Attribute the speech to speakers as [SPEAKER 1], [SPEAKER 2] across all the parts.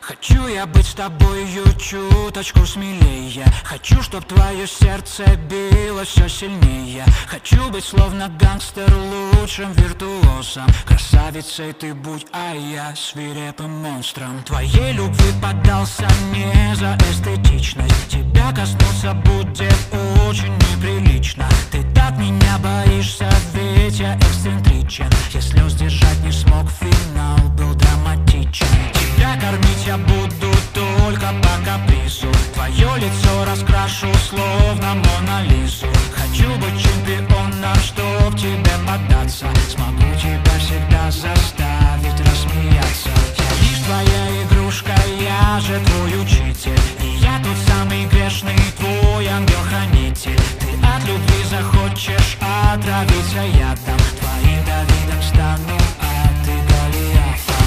[SPEAKER 1] Хочу я быть с тобою чуточку смелее. Хочу, чтоб твое сердце билось все сильнее. Хочу быть словно гангстер, лучшим виртуозом. Красавицей ты будь, а я свирепым монстром. Твоей любви поддался не за эстетичность. Тебя коснуться будет очень неприлично. Ты так меня боишься, ведь я эксцентричен. Я слез сдержать не смог, финал был драматичен. Тебя кормить я буду только по капризу. Твое лицо раскрашу словно Мона Лизу. Хочу быть чемпионом, чтоб тебе поддаться. Смогу тебя всегда заставить рассмеяться. Я лишь твоя игрушка, я же твой учитель. И я тот самый грешный, твой ангел-хранитель. Ты от любви захочешь отравиться ядом. Твоим Давидом стану, а ты Голиафом.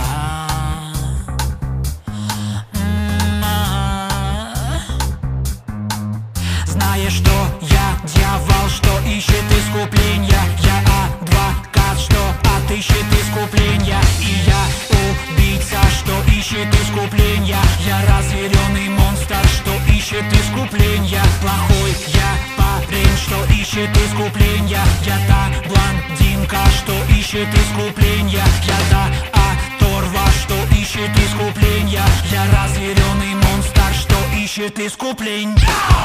[SPEAKER 1] Знаешь, что я дьявол, что ищет искупления. Я адвокат, что отыщет искупления. И я убийца, что ищет искупления. Я разъяренный монстр, что ищет искупления. Плохой я парень, что ищет искупления. Я та блондинка, что ищет искупления. Я та оторва, что ищет искупления. Я разъяренный монстр, что ищет искупления.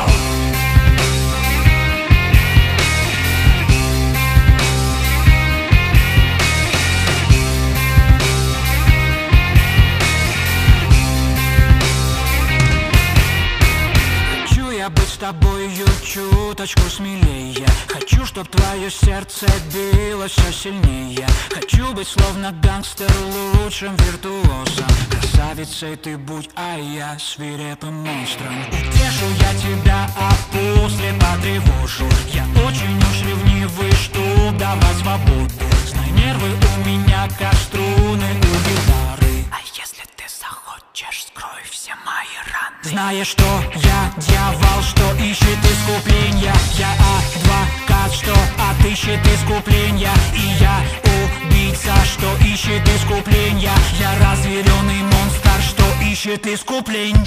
[SPEAKER 1] Быть с тобою чуточку смелее. Хочу, чтоб твое сердце билось все сильнее. Хочу быть словно гангстер, лучшим виртуозом. Красавицей ты будь, а я свирепым монстром. Утешу я тебя, а после потревожу. Я очень уж ревнивый, чтоб давать свободу. Знай, нервы у меня как струны у гитары. А если ты захочешь, скрой все мои раны. Знаешь, что я дьявол, что ищет искупления. Я адвокат, что отыщет искупления. И я убийца, что ищет искупления. Я разъяренный монстр, что ищет искупления.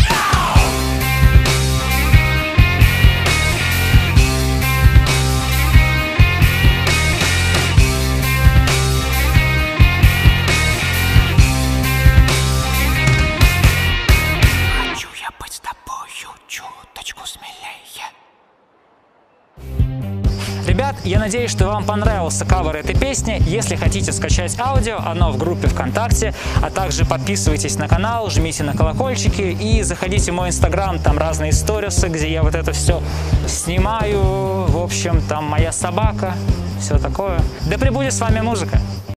[SPEAKER 1] Чуточку смелее.
[SPEAKER 2] Ребят, я надеюсь, что вам понравился кавер этой песни. Если хотите скачать аудио, оно в группе ВКонтакте, а также подписывайтесь на канал, жмите на колокольчики и заходите в мой инстаграм, там разные сторисы, где я вот это все снимаю. В общем, там моя собака, все такое. Да пребудет с вами музыка!